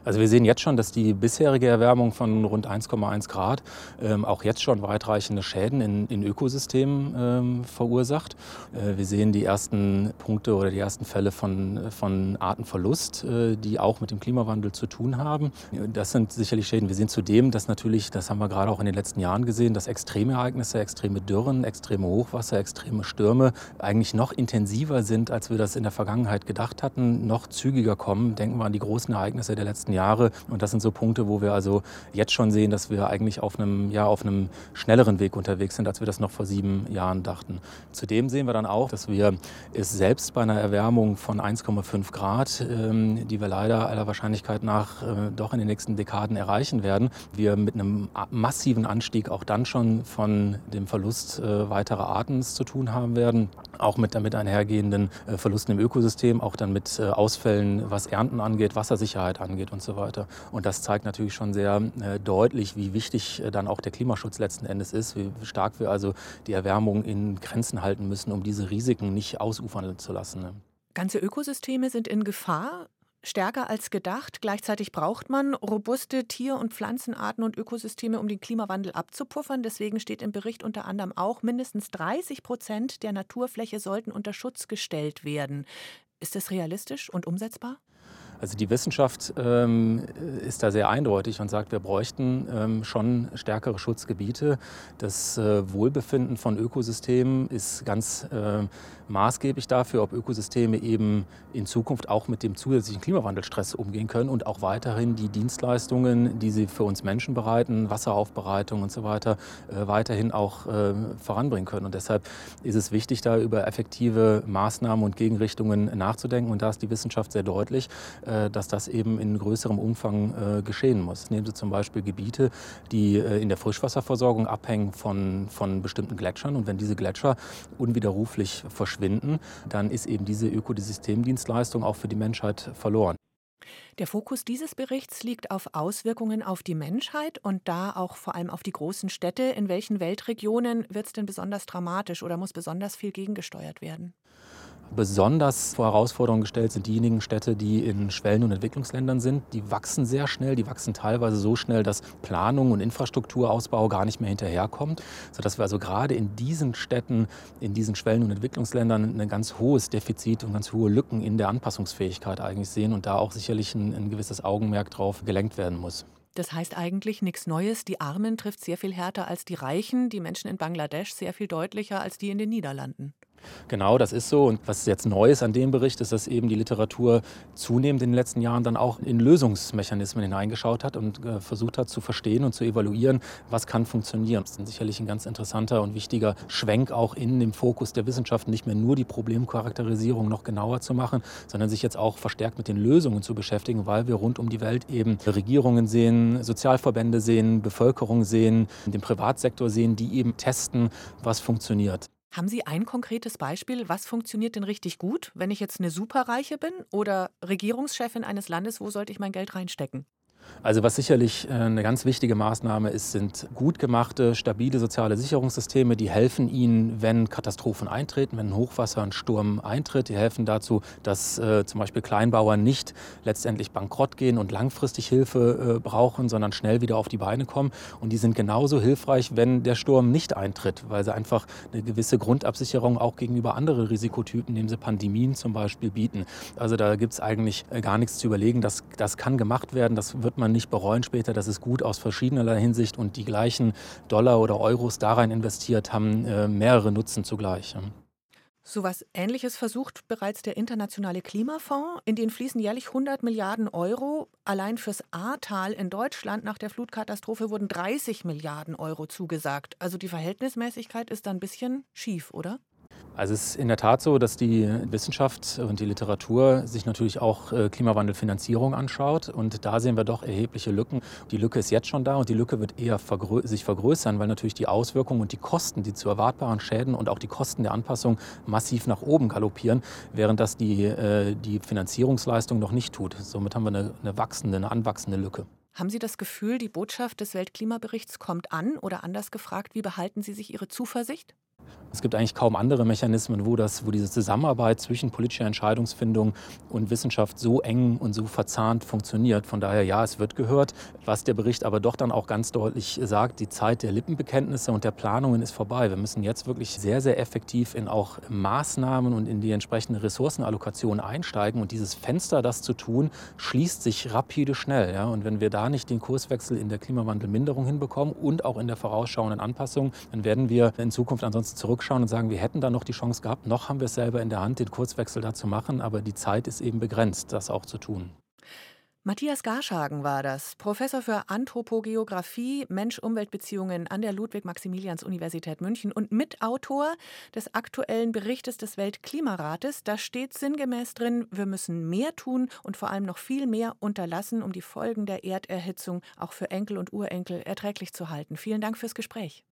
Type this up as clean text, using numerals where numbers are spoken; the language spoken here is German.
Also wir sehen jetzt schon, dass die bisherige Erwärmung von rund 1,1 Grad auch jetzt schon weitreichende Schäden in Ökosystemen verursacht. Wir sehen die ersten Punkte oder die ersten Fälle von Artenverlust, die auch mit dem Klimawandel zu tun haben. Das sind sicherlich Schäden. Wir sehen zudem, dass natürlich, das haben wir gerade auch in den letzten Jahren gesehen, dass extreme Ereignisse, extreme Dürren, extreme Hochwasser, extreme Stürme eigentlich noch intensiver sind, als wir das in der Vergangenheit gedacht hatten, noch zügiger kommen. Denken wir an die großen Ereignisse der letzten Jahre. Und das sind so Punkte, wo wir also jetzt schon sehen, dass wir eigentlich auf einem schnelleren Weg unterwegs sind, als wir das noch vor 7 Jahren dachten. Zudem sehen wir dann auch, dass wir es selbst bei einer Erwärmung von 1,5 Grad, die wir leider aller Wahrscheinlichkeit nach doch in den nächsten Dekaden erreichen werden, wir mit einem massiven Anstieg auch dann schon von dem Verlust weiterer Arten zu tun haben werden. Auch mit damit einhergehenden Verlusten im Ökosystem, auch dann mit Ausfällen, was Ernten angeht, Wassersicherheit angeht und so weiter. Und das zeigt natürlich schon sehr deutlich, wie wichtig dann auch der Klimaschutz letzten Endes ist, wie stark wir also die Erwärmung in Grenzen halten müssen, um diese Risiken nicht ausufern zu lassen. Ne? Ganze Ökosysteme sind in Gefahr, stärker als gedacht. Gleichzeitig braucht man robuste Tier- und Pflanzenarten und Ökosysteme, um den Klimawandel abzupuffern. Deswegen steht im Bericht unter anderem auch, mindestens 30% der Naturfläche sollten unter Schutz gestellt werden. Ist das realistisch und umsetzbar? Also die Wissenschaft ist da sehr eindeutig und sagt, wir bräuchten schon stärkere Schutzgebiete. Das Wohlbefinden von Ökosystemen ist ganz maßgeblich dafür, ob Ökosysteme eben in Zukunft auch mit dem zusätzlichen Klimawandelstress umgehen können und auch weiterhin die Dienstleistungen, die sie für uns Menschen bereiten, Wasseraufbereitung und so weiter, weiterhin auch voranbringen können. Und deshalb ist es wichtig, da über effektive Maßnahmen und Gegenrichtungen nachzudenken. Und da ist die Wissenschaft sehr deutlich, dass das eben in größerem Umfang geschehen muss. Nehmen Sie zum Beispiel Gebiete, die in der Frischwasserversorgung abhängen von bestimmten Gletschern. Und wenn diese Gletscher unwiderruflich verschwinden, dann ist eben diese Ökosystemdienstleistung auch für die Menschheit verloren. Der Fokus dieses Berichts liegt auf Auswirkungen auf die Menschheit und da auch vor allem auf die großen Städte. In welchen Weltregionen wird es denn besonders dramatisch oder muss besonders viel gegengesteuert werden? Besonders vor Herausforderungen gestellt sind diejenigen Städte, die in Schwellen- und Entwicklungsländern sind. Die wachsen sehr schnell, die wachsen teilweise so schnell, dass Planung und Infrastrukturausbau gar nicht mehr hinterherkommt, sodass wir also gerade in diesen Städten, in diesen Schwellen- und Entwicklungsländern ein ganz hohes Defizit und ganz hohe Lücken in der Anpassungsfähigkeit eigentlich sehen und da auch sicherlich ein gewisses Augenmerk drauf gelenkt werden muss. Das heißt eigentlich nichts Neues. Die Armen trifft sehr viel härter als die Reichen, die Menschen in Bangladesch sehr viel deutlicher als die in den Niederlanden. Genau, das ist so. Und was jetzt neu ist an dem Bericht, ist, dass eben die Literatur zunehmend in den letzten Jahren dann auch in Lösungsmechanismen hineingeschaut hat und versucht hat zu verstehen und zu evaluieren, was kann funktionieren. Das ist sicherlich ein ganz interessanter und wichtiger Schwenk auch in dem Fokus der Wissenschaft, nicht mehr nur die Problemcharakterisierung noch genauer zu machen, sondern sich jetzt auch verstärkt mit den Lösungen zu beschäftigen, weil wir rund um die Welt eben Regierungen sehen, Sozialverbände sehen, Bevölkerung sehen, den Privatsektor sehen, die eben testen, was funktioniert. Haben Sie ein konkretes Beispiel? Was funktioniert denn richtig gut, wenn ich jetzt eine Superreiche bin oder Regierungschefin eines Landes? Wo sollte ich mein Geld reinstecken? Also was sicherlich eine ganz wichtige Maßnahme ist, sind gut gemachte, stabile soziale Sicherungssysteme, die helfen Ihnen, wenn Katastrophen eintreten, wenn ein Hochwasser, ein Sturm eintritt. Die helfen dazu, dass zum Beispiel Kleinbauern nicht letztendlich bankrott gehen und langfristig Hilfe brauchen, sondern schnell wieder auf die Beine kommen. Und die sind genauso hilfreich, wenn der Sturm nicht eintritt, weil sie einfach eine gewisse Grundabsicherung auch gegenüber anderen Risikotypen, nehmen Sie Pandemien zum Beispiel, bieten. Also da gibt es eigentlich gar nichts zu überlegen. Das kann gemacht werden, das wird man nicht bereuen später. Das ist gut aus verschiedenerlei Hinsicht und die gleichen Dollar oder Euros da rein investiert haben mehrere Nutzen zugleich. Ja. So was Ähnliches versucht bereits der Internationale Klimafonds. In den fließen jährlich 100 Milliarden Euro. Allein fürs Ahrtal in Deutschland nach der Flutkatastrophe wurden 30 Milliarden Euro zugesagt. Also die Verhältnismäßigkeit ist da ein bisschen schief, oder? Also es ist in der Tat so, dass die Wissenschaft und die Literatur sich natürlich auch Klimawandelfinanzierung anschaut. Und da sehen wir doch erhebliche Lücken. Die Lücke ist jetzt schon da und die Lücke wird eher sich vergrößern, weil natürlich die Auswirkungen und die Kosten, die zu erwartbaren Schäden und auch die Kosten der Anpassung massiv nach oben galoppieren, während das die Finanzierungsleistung noch nicht tut. Somit haben wir eine anwachsende Lücke. Haben Sie das Gefühl, die Botschaft des Weltklimaberichts kommt an? Oder anders gefragt, wie behalten Sie sich Ihre Zuversicht? Es gibt eigentlich kaum andere Mechanismen, wo diese Zusammenarbeit zwischen politischer Entscheidungsfindung und Wissenschaft so eng und so verzahnt funktioniert. Von daher, ja, es wird gehört. Was der Bericht aber doch dann auch ganz deutlich sagt, die Zeit der Lippenbekenntnisse und der Planungen ist vorbei. Wir müssen jetzt wirklich sehr, sehr effektiv in auch Maßnahmen und in die entsprechende Ressourcenallokation einsteigen. Und dieses Fenster, das zu tun, schließt sich rapide schnell. Ja? Und wenn wir da nicht den Kurswechsel in der Klimawandelminderung hinbekommen und auch in der vorausschauenden Anpassung, dann werden wir in Zukunft ansonsten zurückschauen und sagen, wir hätten da noch die Chance gehabt, noch haben wir es selber in der Hand, den Kurswechsel da zu machen, aber die Zeit ist eben begrenzt, das auch zu tun. Matthias Garschagen war das, Professor für Anthropogeographie, Mensch-Umwelt-Beziehungen an der Ludwig-Maximilians-Universität München und Mitautor des aktuellen Berichtes des Weltklimarates. Da steht sinngemäß drin, wir müssen mehr tun und vor allem noch viel mehr unterlassen, um die Folgen der Erderhitzung auch für Enkel und Urenkel erträglich zu halten. Vielen Dank fürs Gespräch.